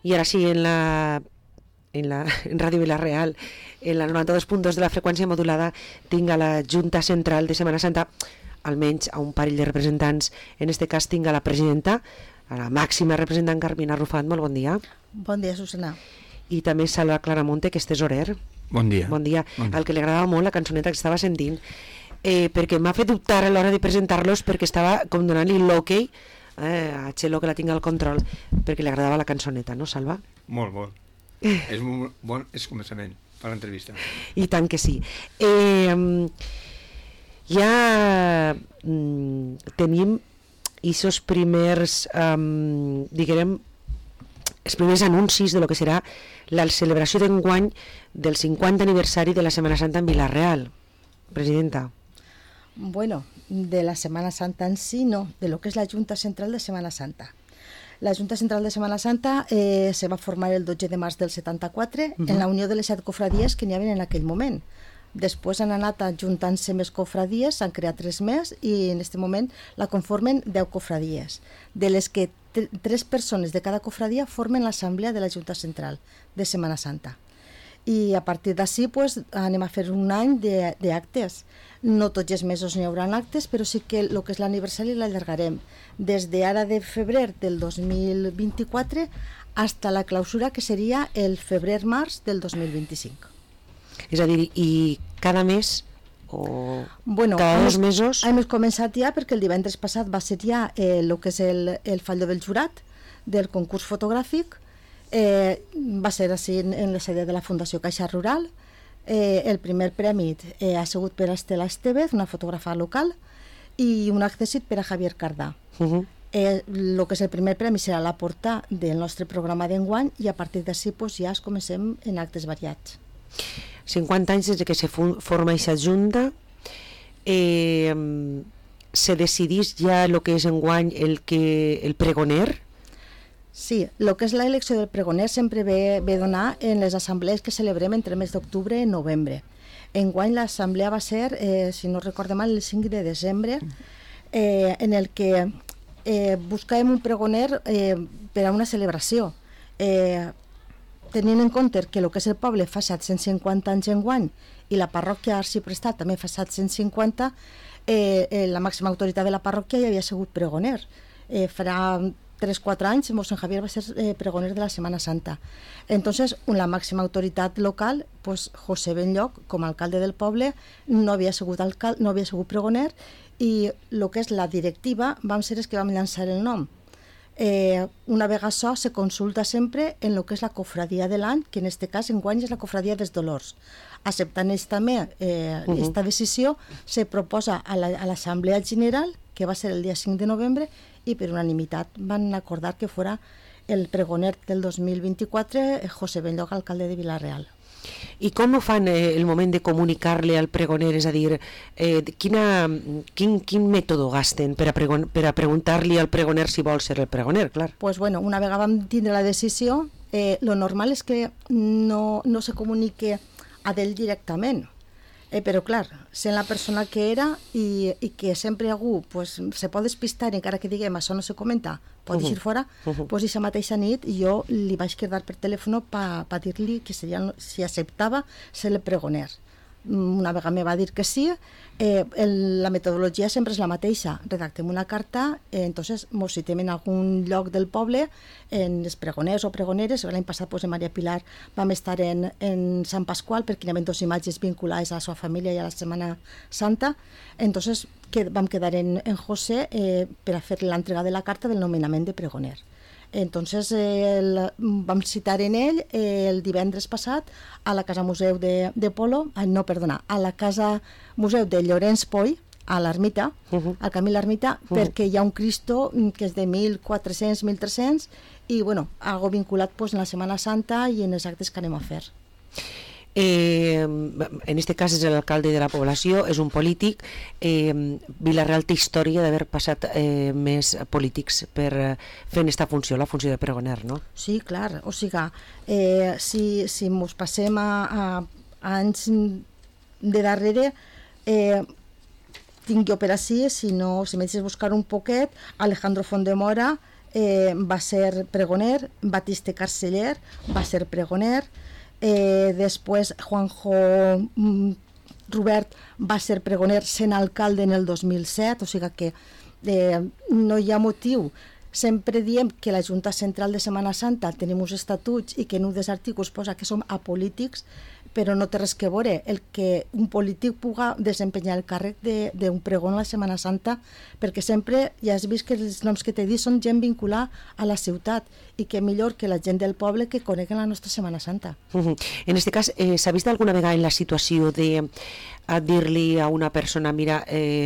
I ara sí, en Ràdio Vila-real, en la 92.2 de la freqüència modulada, tinc a la Junta Central de Setmana Santa, almenys a un parell de representants. En este cas tinc a la presidenta, a la màxima representant Carmina Rufat. Molt bon dia. Bon dia, Susana. I també Salva Claramonte, que és tesorer. Bon dia. Bon dia. Al que li agradava molt la cançoneta que estava sentint, perquè m'ha fet dubtar a l'hora de presentar-los, perquè estava com donant-li l'hoquei a Txelo, que la tinc al control, perquè li agradava la cançoneta, no, Salva? Molt bon. És un bon començament per l'entrevista. I tant que sí. Ja tenim aquests primers, diguem, els primers anuncis de lo que serà la celebració d'enguany del 50 aniversari de la Setmana Santa en Vila-real. Presidenta. Bueno, de la Semana Santa en sí, no, de lo que es la Junta Central de Semana Santa. La Junta Central de Semana Santa se va formar el 12 de març del 74 en la unió de les 7 cofradies que n'hi havia en aquell moment. Després han anat ajuntant-se més cofradies, s'han creat 3 més i en aquest moment la conformen 10 cofradies, de les que 3 persones de cada cofradia formen l'assemblea de la Junta Central de Semana Santa. I a partir d'ací pues, anem a fer un any d'actes. No tots els mesos n'hi haurà actes, però sí que el que és l'aniversari l'allargarem des d'ara de febrer del 2024 fins a la clausura, que seria el febrer-març del 2025. És a dir, i cada mes o bueno, cada 2 mesos? Hem començat ja perquè el divendres passat va ser ja el que és el falló del jurat del concurs fotogràfic. Va ser així en la sede de la Fundació Caixa Rural. El primer premi ha sigut per a Estela Estevez, una fotògrafa local, i un accèssit per a Javier Cardà. El que és el primer premi serà la porta del nostre programa d'enguany i a partir d'ací pues, ja es comencem en actes variats. 50 anys des que se forma aquesta junta, se decidís ja el que és enguany el pregoner? Sí, el que és l'elecció del pregoner sempre ve donar en les assemblees que celebrem entre el mes d'octubre i novembre. Enguany l'assemblea va ser, si no recordo mal, el 5 de desembre, en el que buscàvem un pregoner per a una celebració. Tenint en compte que el que és el poble fa 750 anys enguany i la parròquia Arxiprestat també fa 750, la màxima autoritat de la parròquia ja havia sigut pregoner. Farà 3-4 anys Mossèn Javier va ser pregoner de la Setmana Santa. Entonces, la màxima autoritat local, pues, José Benlloc, com a alcalde del poble, no havia sigut pregoner i el que és la directiva vam ser els que vam llançar el nom. Una vegada això se consulta sempre en el que és la cofradia de l'any, que en aquest cas enguany és la cofradia dels Dolors. Acceptant també aquesta decisió, se proposa a l'Assemblea General, que va ser el dia 5 de novembre, i per unanimitat van acordar que fora el pregoner del 2024 José Benlloc, alcalde de Vila-real. I com ho fan el moment de comunicar-li al pregoner? És a dir, quin mètode gasten per a preguntar-li al pregoner si vol ser el pregoner, clar? Pues bueno, una vegada vam tindre la decisió, lo normal és que no se comunique a ell directament. Però clar, sent la persona que era i que sempre algú pues, se pot despistar, encara que diguem això no se comenta, pot eixir fora, doncs aquesta mateixa nit jo li vaig cridar per telèfon per dir-li que si acceptava ser el pregoner. Una vegada me va dir que sí, la metodologia sempre és la mateixa, redactem una carta, entonces mos citem en algun lloc del poble, en els pregoners o pregoneres. L'any passat pues, en Maria Pilar vam estar en Sant Pasqual perquè hi havia 2 imatges vinculades a la seva família i a la Setmana Santa, entonces vam quedar en José per a fer l'entrega de la carta del nomenament de pregoner. Entonces vam citar en ell el divendres passat a la Casa Museu de Polo, a la Casa Museu de Llorenç Poy, a l'Ermita, al camí l'Ermita, perquè hi ha un Cristo que és de 1400-1300 i bueno, algo vinculat pues, en la Setmana Santa i en els actes que anem a fer. En este cas és l'alcalde de la població, és un polític. Vila-real té història d'haver passat més polítics per fer aquesta funció, la funció de pregoner, no? Sí, clar, o sigui, si ens passem a anys de darrere, tinc jo per ací, si m'haig de buscar un poquet, Alejandro Fondemora, va ser pregoner, Batiste Carceller va ser pregoner, després Juanjo Robert va ser pregoner sent alcalde en el 2007, o sigui que no hi ha motiu. Sempre diem que la Junta Central de Setmana Santa tenim uns estatuts i que en un dels articles posa que som apolítics, però no té res que veure el que un polític puga desempenyar el càrrec d'un pregó a la Setmana Santa, perquè sempre ja has vist que els noms que t'he dit són gent vinculada a la ciutat i que millor que la gent del poble que coneguen la nostra Setmana Santa. En aquest cas, s'ha vist alguna vegada en la situació de dir-li a una persona, mira,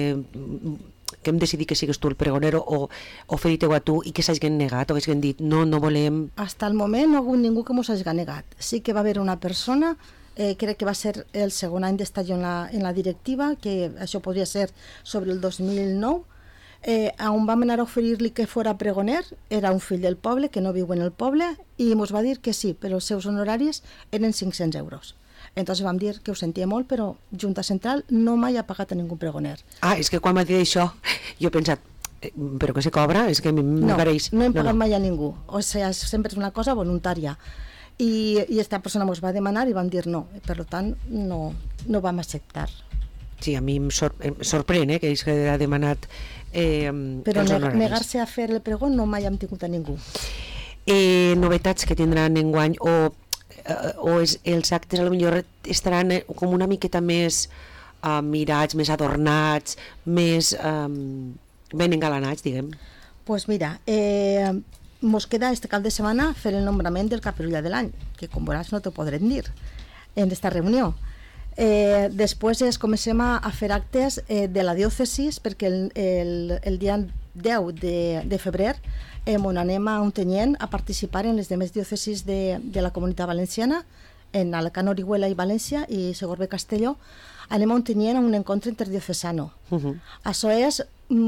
que hem decidit que sigues tu el pregonero o fer-hi-teu a tu i que s'hagin negat o que s'hagin dit no volem... Hasta el moment no ha hagut ningú que mos hagi negat. Sí que va haver una persona, crec que va ser el segon any d'estar jo en la directiva, que això podria ser sobre el 2009, on vam anar a oferir-li que fora pregoner, era un fill del poble que no viu en el poble i mos va dir que sí, però els seus honoraris eren 500 euros. Entonces vam dir que ho sentia molt, però Junta Central no mai ha pagat a ningú pregoner. És que quan m'ha dit això, jo he pensat, però que se cobra? És que m'apareix... No hem pagat mai a ningú, o sigui, sempre és una cosa voluntària. I esta persona ens va demanar i vam dir no, per tant no vam acceptar. Sí, a mi em sorprèn que ells que ha demanat però negar-se a fer el pregó no mai hem tingut a ningú. Novetats que tindran enguany o els actes potser estaran com una miqueta més mirats, més adornats, més ben engalanats, diguem. Pues mira, mos queda este cap de setmana fer el nombrament del caperulla de l'any, que com veuràs no t'ho podrem dir en esta reunió. Després comencem a fer actes de la diòcesis, perquè el dia 10 de febrer on anem a Ontinyent a participar en les demés diòcesis de la Comunitat Valenciana, en Alacant, Orihuela i València i Segorbe Castelló. Anem a Ontinyent a un encontre interdiocesano. Això és,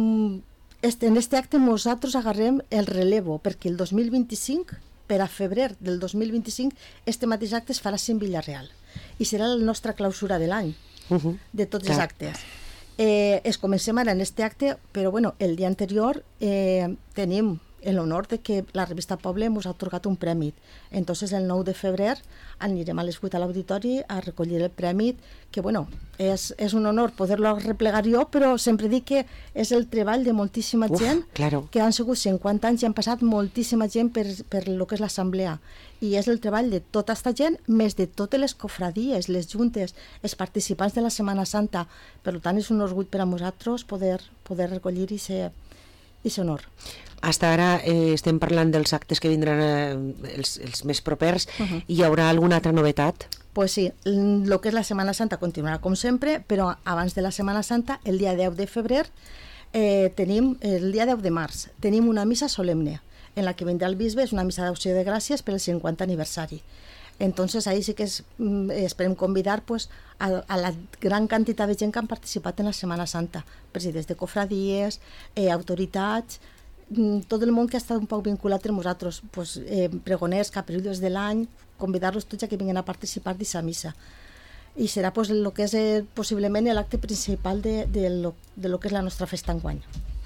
en este acte nosaltres agarrem el relevo, perquè el 2025, per a febrer del 2025, este mateix acte es farà en Villarreal i serà la nostra clausura de l'any, de tots els actes. Es comencem ara en este acte, però bueno, el dia anterior tenim l'honor de que la revista Poble ens ha atorgat un premi. Entonces el 9 de febrer anirem a les 8 a l'auditori a recollir el premi, que bueno, és un honor poder-lo replegar jo, però sempre dic que és el treball de moltíssima gent, que han sigut 50 anys i han passat moltíssima gent per lo que és l'assemblea. I és el treball de tota aquesta gent, més de totes les cofradies, les juntes, els participants de la Setmana Santa. Per tant, és un orgull per a nosaltres poder recollir aquest honor. Hasta ara estem parlant dels actes que vindran els més propers. Hi haurà alguna altra novetat? Pues sí, el que és la Setmana Santa continuarà com sempre, però abans de la Setmana Santa, el dia 10 de febrer, tenim el dia 10 de març, tenim una missa solemne, en la que vindrà el bisbe, és una missa d'acció de gràcies per al 50 aniversari. Entonces ahí sí que esperem convidar pues, a la gran quantitat de gent que han participat en la Setmana Santa, presidents de cofradies, autoritats, tot el món que ha estat un poc vinculat amb nosaltres, pues, pregoners, caperullos de l'any, convidar-los tots a que vinguin a participar d'aquesta missa. I serà pues, el que és possiblement l'acte principal de lo que és la nostra festa enguany.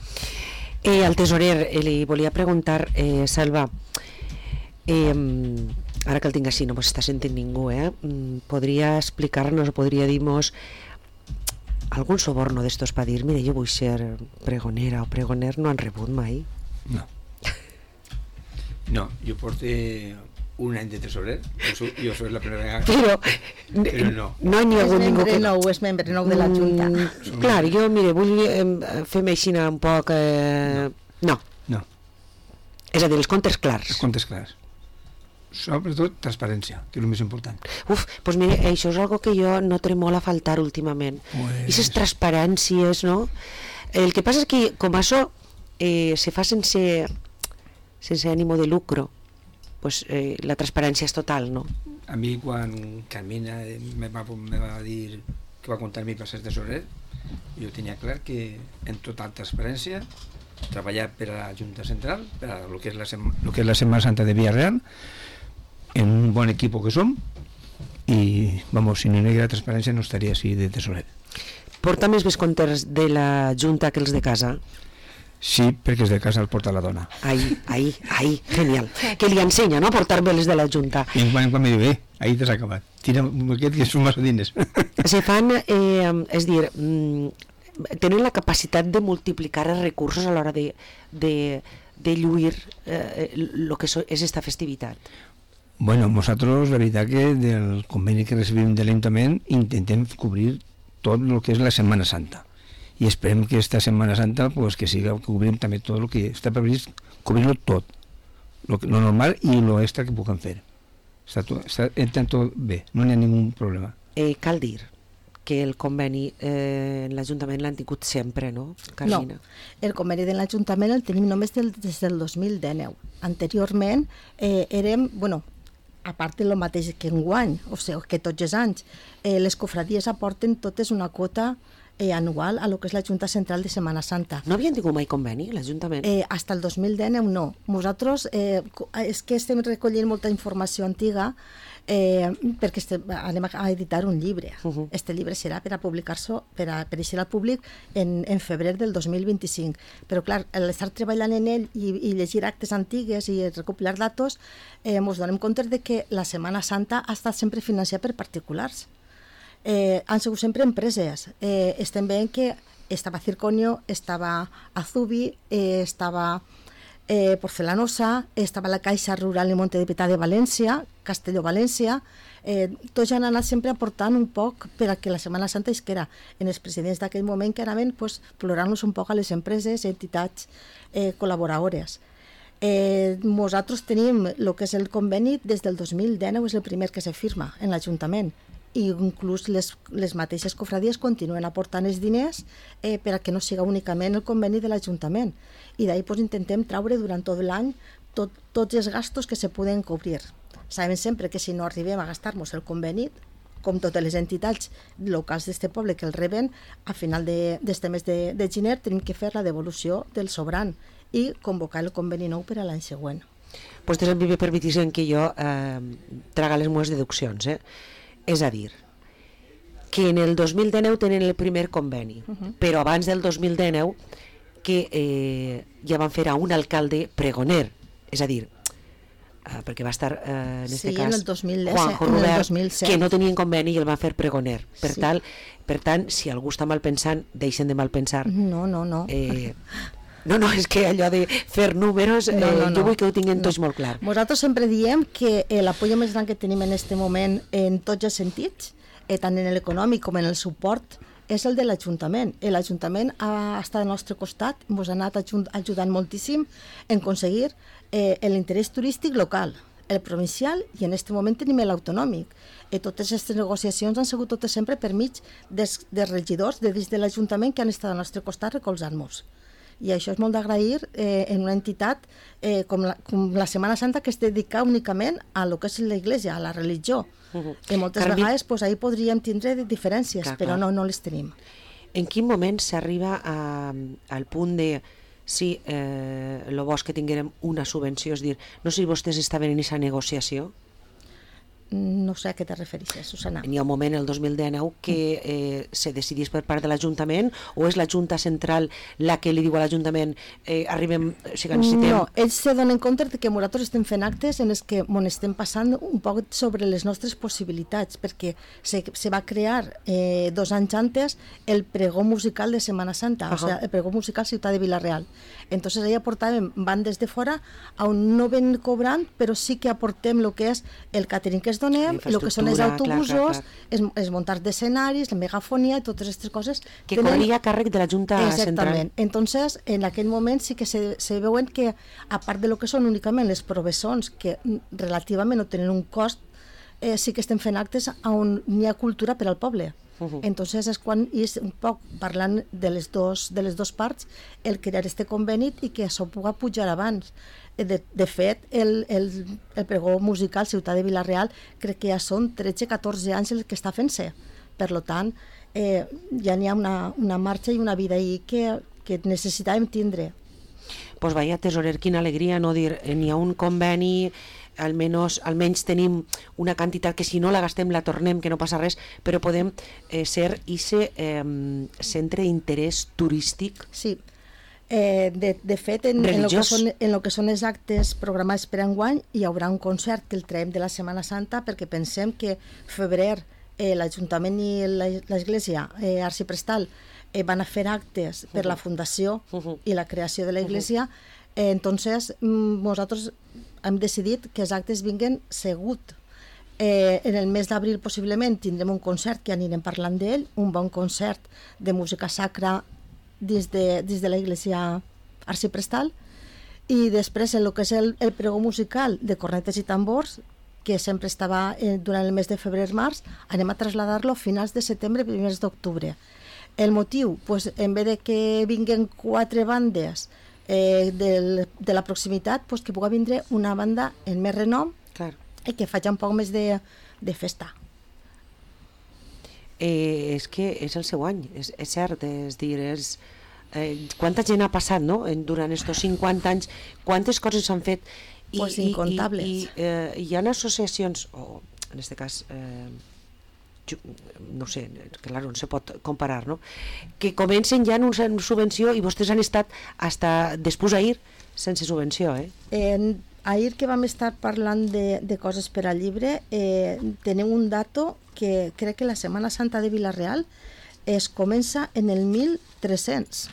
Al tesorer li volia preguntar, Salva, ara que el tinc així, no s'està sentint ningú, podria explicar-nos o podria dir-nos algun soborno d'estos per dir, mira, jo vull ser pregonera o pregoner, no han rebut mai? No, jo porto un any de tesorer, jo soy la primera vegada, però no n'hi ha hagut ningú que... És membre nou de la Junta. Clar, jo, mira, vull fer-me així un poc... No. És a dir, els comptes clars. Els comptes clars. Sobretot transparència, que és el més important. Doncs mira, això és algo que jo noto molt a faltar últimament. Aquestes transparències, no? El que passa és que com això se fa sense ànimo de lucro, pues la transparència és total, no? A mi quan Carmina me va dir que va contar mi passes de tesorer, jo tenia clar que en total transparència treballar per a la Junta Central, per a lo que és la Setmana Santa de Villarreal, en un bon equip que som, i vamos, si no hi haguera transparència no estaria així de tesorer. Porta més comptes de la Junta que els de casa? Sí, perquè és de casa el porta la dona. Ahí, genial. Que li ensenya, no?, a portar bé les de la Junta. I quan me diu, ahí t'has acabat. Tira aquest que són massa diners. Se fan, és dir, tenen la capacitat de multiplicar els recursos a l'hora de lluir el que és esta festivitat. Bueno, nosaltres, la veritat que del conveni que recibim de l'Ajuntament intentem cobrir tot el que és la Setmana Santa. I esperem que esta Setmana Santa pues, que siga cobrim també tot el que està previst, cobrir-lo tot, lo normal i lo extra que puguem fer. Està tot bé, no hi ha ningú problema. Cal dir que el conveni l'Ajuntament l'han tingut sempre, no, Carmina? No, el conveni de l'Ajuntament el tenim només des del 2019. Anteriorment érem, a part del mateix que enguany, o sigui, que tots els anys, les cofradies aporten totes una quota anual a lo que és la Junta Central de Setmana Santa. No havien tingut mai conveni, l'Ajuntament? Hasta el 2019 no. Nosaltres és que estem recollint molta informació antiga perquè anem a editar un llibre. Este llibre serà per a publicar-se, per a eixir al públic en febrer del 2025. Però clar, l'estar treballant en ell i llegir actes antigues i recopilar datos, ens donem compte de que la Setmana Santa ha estat sempre financiada per particulars. Han sigut sempre empreses. Estem veient que estava Circonio, estava Azubi, estava Porcelanosa, estava la Caixa Rural i Monte de Pietà de València, Castelló-València, tots han anat sempre aportant un poc per a que la Setmana Santa isquera en els presidents d'aquell moment que anaven plorant-nos un poc a les empreses i entitats col·laboradores. Nosaltres tenim el que és el conveni des del 2019, és el primer que se firma en l'Ajuntament, i inclús les mateixes cofradies continuen aportant els diners per a que no siga únicament el conveni de l'Ajuntament, i d'ahir intentem traure durant tot l'any tots els gastos que se poden cobrir. Sabem sempre que si no arribem a gastar-nos el conveni, com totes les entitats locals d'este poble que el reben, a final d'este mes de gener tenim que fer la devolució del sobrant i convocar el conveni nou per a l'any següent. Pues me permetís que jo traga les meves deduccions, És a dir, que en el 2019 tenen el primer conveni, però abans del 2019 que ja van fer a un alcalde pregoner, és a dir, perquè va estar en aquest cas Juanjo Robert, que no tenien conveni i el van fer pregoner. Per tant, si algú està mal pensant, deixen de mal pensar. No. No, és que allò de fer números, jo vull que ho tinguin tots molt clar. Nosaltres sempre diem que l'apoyo més gran que tenim en aquest moment en tots els sentits, tant en l'econòmic com en el suport, és el de l'Ajuntament. L'Ajuntament ha estat al nostre costat, ens ha anat ajudant moltíssim en aconseguir l'interès turístic local, el provincial, i en aquest moment tenim l'autonòmic. Totes aquestes negociacions han sigut totes sempre per mig dels regidors de dins de l'Ajuntament que han estat al nostre costat recolzant-nos. I això és molt d'agrair en una entitat com la Setmana Santa, que es dedica únicament a lo que és l'Església, a la religió. Que moltes vegades ahir podríem tindre diferències, però no les tenim. En quin moment s'arriba al punt de si el bo és que tinguérem una subvenció, és dir, no sé si vostès estaven en aquesta negociació? No sé a què te refereixes, Susana. N'hi ha un moment, el 2019, que se decidís per part de l'Ajuntament, o és la Junta Central la que li diu a l'Ajuntament arribem, o sigui, necessitem... No, ells se donen compte que nosaltres estem fent actes en els que ens estem passant un poc sobre les nostres possibilitats, perquè se va crear 2 anys antes el pregó musical de Setmana Santa, o sigui, el pregó musical Ciutat de Vila-real. Entonces ahí aportàvem bandes de fora on no ven cobrant, però sí que aportem el que és el catering que es donem, el que són els autobusos, els muntats d'escenaris, la megafonia i totes aquestes coses. Que corria a càrrec de la Junta Central. Exactament. Entonces, en aquell moment sí que se veuen que, a part de lo que són únicament les provessons, que relativament no tenen un cost, sí que estem fent actes on hi ha cultura per al poble. Entonces és quan és un poc parlant de les dos parts el crear este conveni i que això pugui pujar abans. De fet, el pregó musical Ciutat de Vila-real crec que ja són 13-14 anys el que està fent-se. Per tant, ja n'hi ha una marxa i una vida ahí que necessitàvem tindre. Pues vaya, tesorer, quina alegria, no dir, n'hi ha un conveni, almenys tenim una quantitat que si no la gastem la tornem, que no passa res, però podem ser ese centre d'interès turístic. Sí. De fet, en lo que són els actes programats per enguany, hi haurà un concert que el traiem de la Setmana Santa, perquè pensem que febrer l'Ajuntament i l'Església Arxiprestal van a fer actes per la fundació i la creació de l'Església. Entonces nosaltres hem decidit que els actes vinguen segut. En el mes d'abril possiblement tindrem un concert que anirem parlant d'ell, un bon concert de música sacra dins de l'Església Arxiprestal, i després en el que és el pregó musical de cornetes i tambors, que sempre estava durant el mes de febrer-març, anem a traslladar-lo a finals de setembre, primers d'octubre. El motiu, pues, en vez de que vinguen 4 bandes de la proximitat, pues, que pugui vindre una banda en més renom, Clar. i que faci un poc més de festa. És que és el seu any, és cert, és dir, quanta gent ha passat, no?, durant estos 50 anys, quantes coses s'han fet, Pues incontables. i hi ha associacions, o en aquest cas no sé, claro, no se pot comparar, no?, que comencen ja en una subvenció i vostès han estat hasta després ahir sense subvenció, Ahir que vam estar parlant de coses per al llibre, tenim un dato que crec que la Setmana Santa de Vila-real es comença en el 1300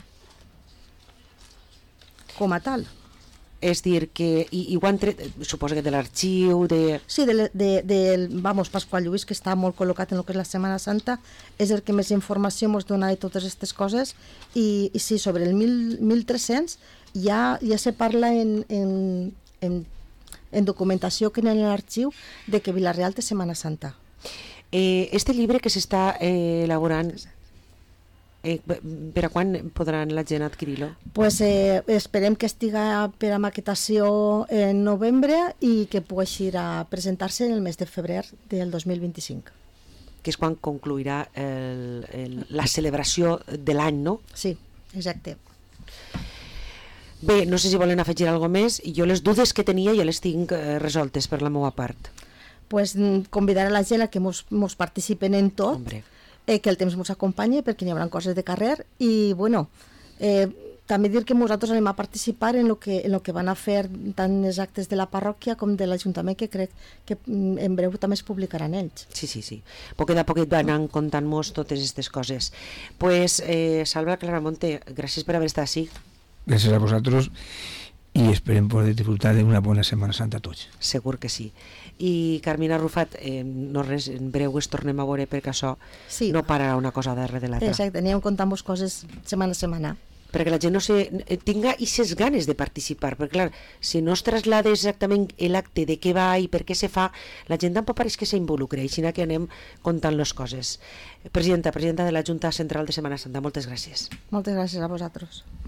com a tal. És dir, que i ho han tret, suposo que de l'arxiu, Sí, vamos, Pasqual Lluís, que està molt col·locat en el que és la Setmana Santa, és el que més informació ens dona de totes aquestes coses, i sí, sobre el 1300 ja se parla en documentació que en l'arxiu de que Vila-real té Setmana Santa. Este llibre que s'està elaborant, per a quan podran la gent adquirir-lo? Pues esperem que estiga per a maquetació en novembre i que pugui ir a presentar-se en el mes de febrer del 2025. Que és quan concluirà la celebració de l'any, no? Sí, exacte. Bé, no sé si volen afegir alguna cosa més. Jo les dudes que tenia ja les tinc resoltes per la meva part. Pues convidar a la gent a que mos participen en tot. Hombre. Que el temps ens acompanyi, perquè n'hi haurà coses de carrer, i bueno, també dir que nosaltres anem a participar en lo que van a fer tant els actes de la parròquia com de l'Ajuntament, que crec que en breu també es publicaran ells. Sí. Poquet a poquet van anar contant-nos totes aquestes coses. Pues, Salva Claramonte, gràcies per haver estat així. Gràcies a vosaltres, i esperem poder disfrutar d'una bona Setmana Santa a tots. Segur que sí. I Carmina Rufat, no res, en breu es tornem a veure, perquè això no pararà una cosa darrere de l'altra. Exacte, anem contant-vos coses setmana a setmana. Perquè la gent no tinga aquestes ganes de participar, perquè clar, si no es traslada exactament l'acte de què va i per què se fa, la gent tampoc pareix que s'involucra, així que anem contant les coses. Presidenta de la Junta Central de Setmana Santa, moltes gràcies. Moltes gràcies a vosaltres.